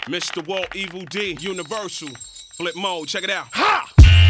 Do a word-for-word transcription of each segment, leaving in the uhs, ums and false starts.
Mister Walt Evil D, Universal, Flip Mode, check it out. Ha!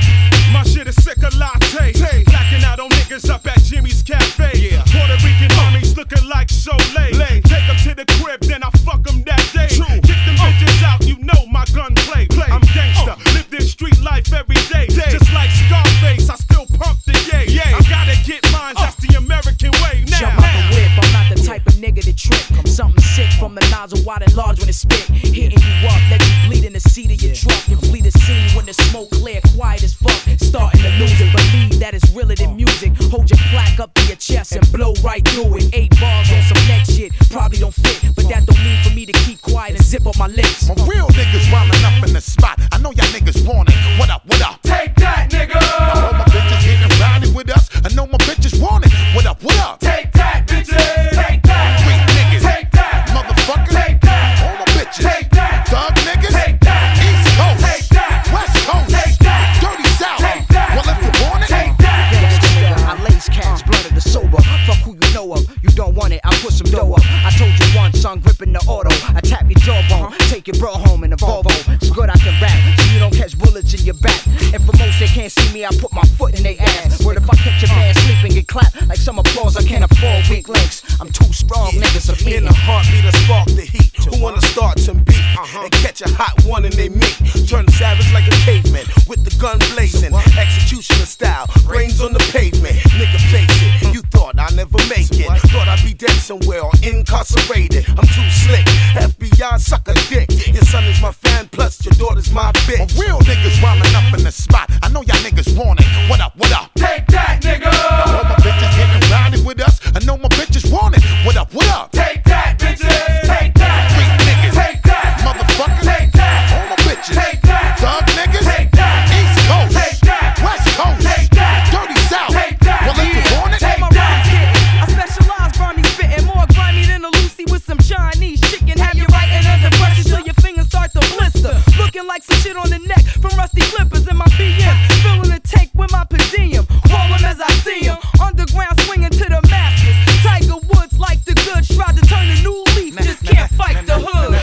My shit is sick of latte. Tay. Blacking out on niggas up at Jimmy's Cafe. Yeah. Puerto Rican homies looking like Soleil. Lay. Take them to the crib, then I fuck them that day. True. Get them uh. bitches out, you know my gun play. play. I'm gangsta, uh. live this street life every day. day. Just like Scarface, I still pump the yay. yay. I gotta get mine, uh. that's the American way now. Jump out the whip, I'm not the type of nigga to trip. Something sick from the nozzle, wide and large when it spit. Hitting you up, let you bleed in the seat of your truck. And flee the scene when the smoke clear, quiet as fuck. Starting to lose it, believe that it's realer than music. Hold your plaque up to your chest and blow right through it. Eight bars on some next shit, probably don't fit, but that don't mean for me to keep quiet and zip up my lips. My real niggas wildin' up in the spot. I know y'all niggas want it. What up, what up? Take that, nigga! I know my bitches getting rowdy with us. I know my bitches want it. What up, what up? Take that, bitches! Take that! Street niggas. Take that! Motherfuckers. Take that! All my bitches. Take that! Thug niggas. Take that! East Coast. Take that! West Coast. Take that! Dirty South. Take that! Well, if you want it, take that! Gangsta nigga, I lace cats, blood of the sober. Fuck who you know of. You don't want it, I put some dough up. I told you once, son, gripping the auto. I tap your jawbone, take your bro home in a Volvo. It's good I can rap, so you don't catch bullets in your back. And for most they can't see me, I put my foot in their ass. What if I catch your man sleeping and clap like some applause I can't afford? Weak links, I'm too strong, yeah. niggas are In the heartbeat, I spark the heat. Who wanna start some beat uh-huh. and catch a hot one and they meet? Turn savage like a caveman with the gun blazing, executioner style, brains on the pavement. Nigga face it, you thought I'd never make it. Thought I'd be dead somewhere or incarcerated. I'm too slick, F B I suck a dick. Your son is my fan, plus your daughter's my bitch. my real niggas wildin' up in the spot. I know y'all niggas want it. What up, what up? Take that, nigga! I know my bitches getting rowdy with us. I know my bitches want it. What up, what up? Take that, bitches! Take that! Street niggas. Take that! Motherfuckers. Take that! All my bitches. Take that! Thug niggas. Take that! East Coast. Take that! West Coast. Take that! Dirty South. Take that! Well, if you want it, Take My that! rhymes hit. I specialize grimy spitting, more grimy than a Lucy with some Chinese chicken. Have you writing under pressure till your fingers start to blister. Looking like some shit on the neck from rusty clippers in my B M. Filling the tank with my per diem. Roll 'em as I see 'em. Underground swinging to the masters. Tiger Woods like the good, tried to turn a new leaf. Just can't fight the hood.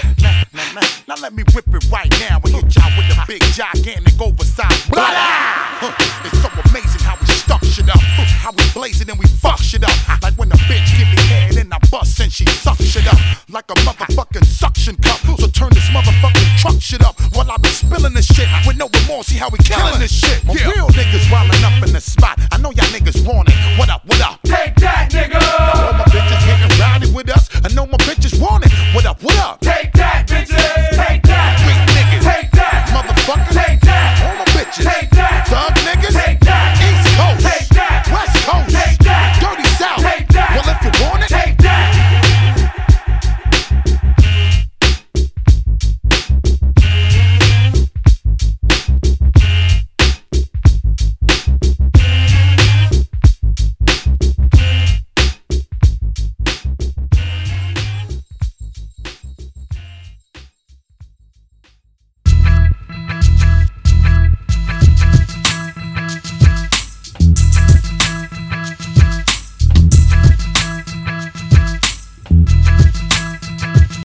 now let me whip it right now and hit y'all with the big, gigantic, oversized blah. Huh, it's so amazing how we stuck shit up, how we blaze it and we fuck shit up. Like when the bitch give me head and I bust and she suck shit up like a motherfucking suction cup. So turn this motherfucking truck shit up while I be spilling this shit with no remorse. See how we killing this shit. My real